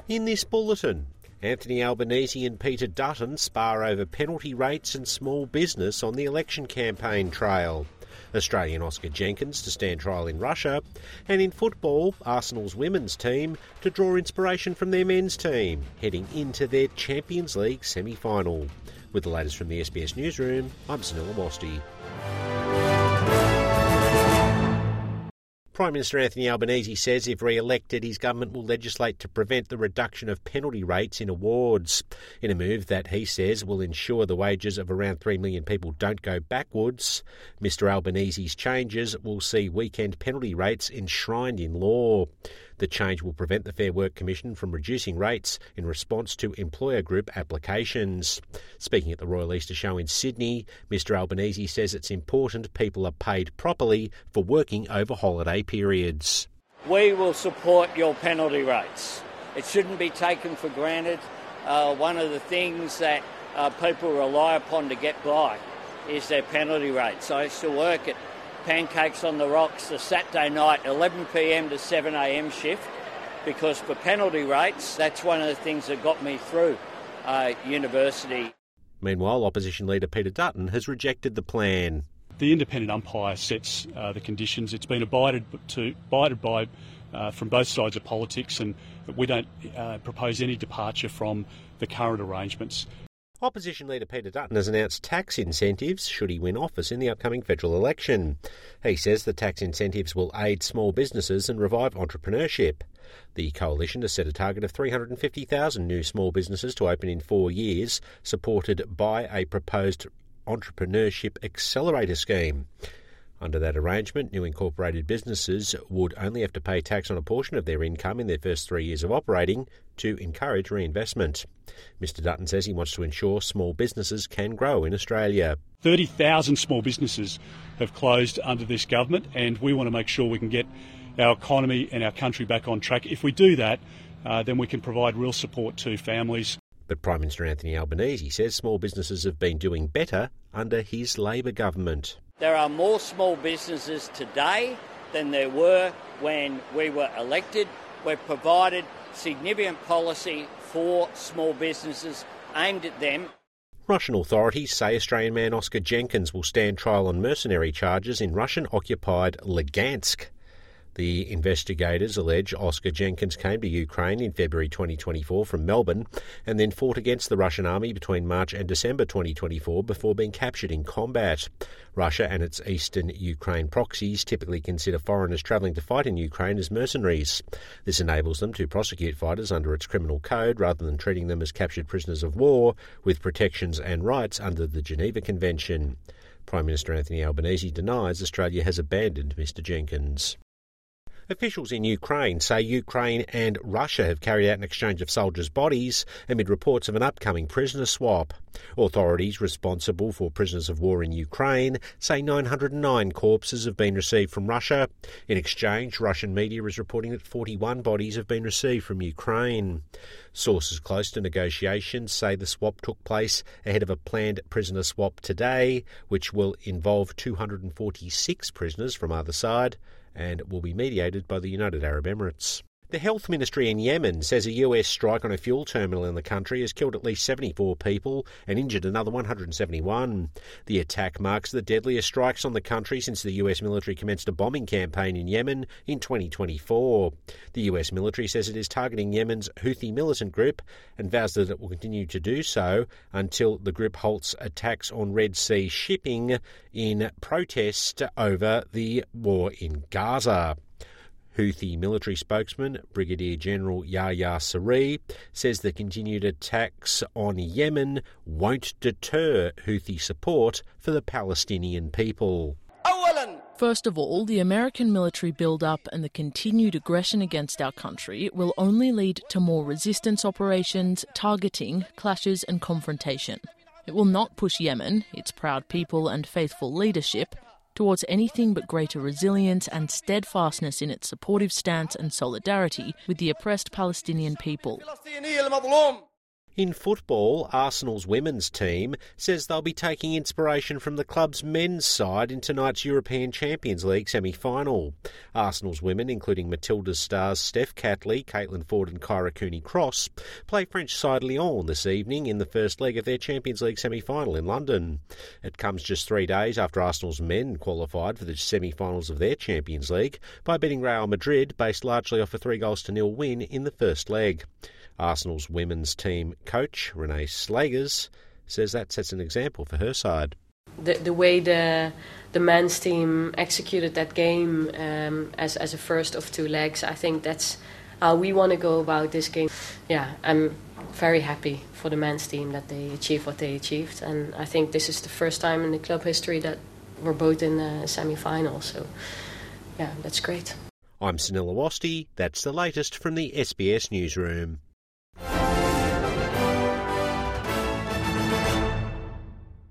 In this bulletin, Anthony Albanese and Peter Dutton spar over penalty rates and small business on the election campaign trail. Australian Oscar Jenkins to stand trial in Russia. And in football, Arsenal's women's team to draw inspiration from their men's team, heading into their Champions League semi-final. With the latest from the SBS Newsroom, I'm Sunil Amosti. Prime Minister Anthony Albanese says if re-elected, his government will legislate to prevent the reduction of penalty rates in awards, in a move that he says will ensure the wages of around 3 million people don't go backwards. Mr Albanese's changes will see weekend penalty rates enshrined in law. The change will prevent the Fair Work Commission from reducing rates in response to employer group applications. Speaking at the Royal Easter Show in Sydney, Mr Albanese says it's important people are paid properly for working over holiday periods. We will support your penalty rates. It shouldn't be taken for granted. One of the things that people rely upon to get by is their penalty rates. I used to work at Pancakes on the Rocks the Saturday night 11 p.m. to 7 a.m. shift, because for penalty rates, that's one of the things that got me through university. Meanwhile, opposition leader Peter Dutton has rejected the plan. The independent umpire sets the conditions. It's been abided by from both sides of politics, and we don't propose any departure from the current arrangements. Opposition leader Peter Dutton has announced tax incentives should he win office in the upcoming federal election. He says the tax incentives will aid small businesses and revive entrepreneurship. The coalition has set a target of 350,000 new small businesses to open in 4 years, supported by a proposed entrepreneurship accelerator scheme. Under that arrangement, new incorporated businesses would only have to pay tax on a portion of their income in their first 3 years of operating to encourage reinvestment. Mr Dutton says he wants to ensure small businesses can grow in Australia. 30,000 small businesses have closed under this government, and we want to make sure we can get our economy and our country back on track. If we do that, then we can provide real support to families. But Prime Minister Anthony Albanese says small businesses have been doing better under his Labor government. There are more small businesses today than there were when we were elected. We've provided significant policy for small businesses aimed at them. Russian authorities say Australian man Oscar Jenkins will stand trial on mercenary charges in Russian-occupied Lugansk. The investigators allege Oscar Jenkins came to Ukraine in February 2024 from Melbourne and then fought against the Russian army between March and December 2024 before being captured in combat. Russia and its eastern Ukraine proxies typically consider foreigners travelling to fight in Ukraine as mercenaries. This enables them to prosecute fighters under its criminal code rather than treating them as captured prisoners of war with protections and rights under the Geneva Convention. Prime Minister Anthony Albanese denies Australia has abandoned Mr Jenkins. Officials in Ukraine say Ukraine and Russia have carried out an exchange of soldiers' bodies amid reports of an upcoming prisoner swap. Authorities responsible for prisoners of war in Ukraine say 909 corpses have been received from Russia. In exchange, Russian media is reporting that 41 bodies have been received from Ukraine. Sources close to negotiations say the swap took place ahead of a planned prisoner swap today, which will involve 246 prisoners from either side and will be mediated by the United Arab Emirates. The Health Ministry in Yemen says a US strike on a fuel terminal in the country has killed at least 74 people and injured another 171. The attack marks the deadliest strikes on the country since the US military commenced a bombing campaign in Yemen in 2024. The US military says it is targeting Yemen's Houthi militant group and vows that it will continue to do so until the group halts attacks on Red Sea shipping in protest over the war in Gaza. Houthi military spokesman Brigadier General Yahya Saree says the continued attacks on Yemen won't deter Houthi support for the Palestinian people. First of all, the American military build-up and the continued aggression against our country will only lead to more resistance operations, targeting, clashes and confrontation. It will not push Yemen, its proud people and faithful leadership, towards anything but greater resilience and steadfastness in its supportive stance and solidarity with the oppressed Palestinian people. In football, Arsenal's women's team says they'll be taking inspiration from the club's men's side in tonight's European Champions League semi-final. Arsenal's women, including Matilda's stars Steph Catley, Caitlin Ford and Kyra Cooney-Cross, play French side Lyon this evening in the first leg of their Champions League semi-final in London. It comes just 3 days after Arsenal's men qualified for the semi-finals of their Champions League by beating Real Madrid, based largely off a 3-0 win in the first leg. Arsenal's women's team coach, Renee Slagers, says that sets an example for her side. The way the men's team executed that game as a first of 2 legs, I think that's how we want to go about this game. Yeah, I'm very happy for the men's team that they achieved what they achieved, and I think this is the first time in the club history that we're both in the semi-final, so yeah, that's great. I'm Sunil Awasthi. That's the latest from the SBS Newsroom.